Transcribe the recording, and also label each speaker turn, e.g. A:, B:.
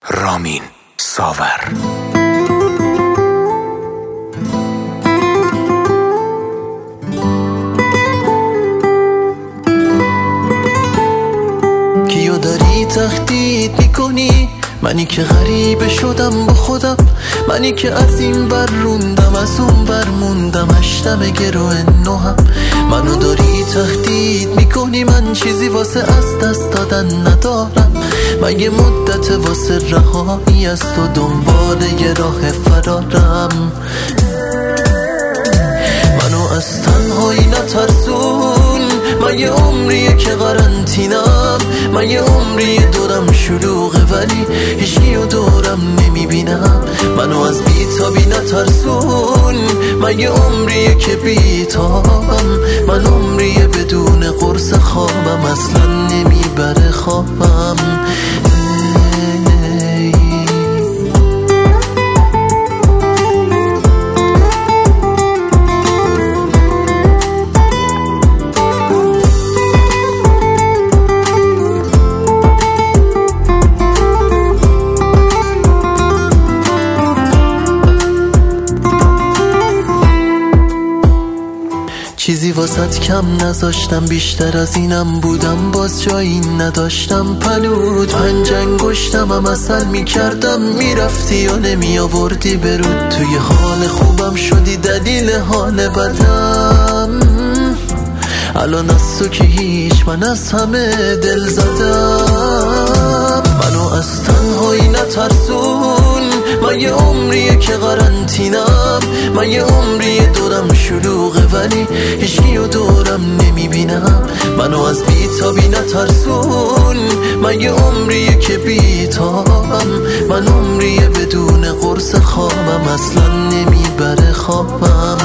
A: رامین ساور.
B: کیو داری تهدید میکنی؟ منی که غریبه شدم با خودم، منی که از این ور روندم از اون ور موندم، هشتم گروه نوهم. منو داری تهدید میکنی، من چیزی واسه از دست دادن ندارم. من یه مدت واسه رهایی از تو دنبال یه راه فرارم. منو از تنهایی نترسون، من یه عمریه که قرنطینم، من یه عمریه دورم شلوغه ولی هیچکیو دورم نمیبینم. منو از بیتابی نترسون، من یه عمریه که بیتابم، من عمریه بدون قرص خوابم، اصلا نمیبره خوابم. چیزی واسط کم نذاشتم، بیشتر از اینم بودم باز جایی نداشتم. پلود پنج انگشتم هم اصل میکردم، میرفتی و نمی آوردی برود. توی حال خوبم شدی دلیل حال بدم. الان از تو که هیچ، من از همه دل زدم. منو از تنهایی نترسون، من یه عمریه که قرنطینم، من یه عمریه دورم شلوغه ولی هیچکیو دورم نمیبینم. منو از بیتابی نترسون، من یه عمریه که بیتابم، من عمریه بدون قرص خوابم، اصلا نمیبره خوابم.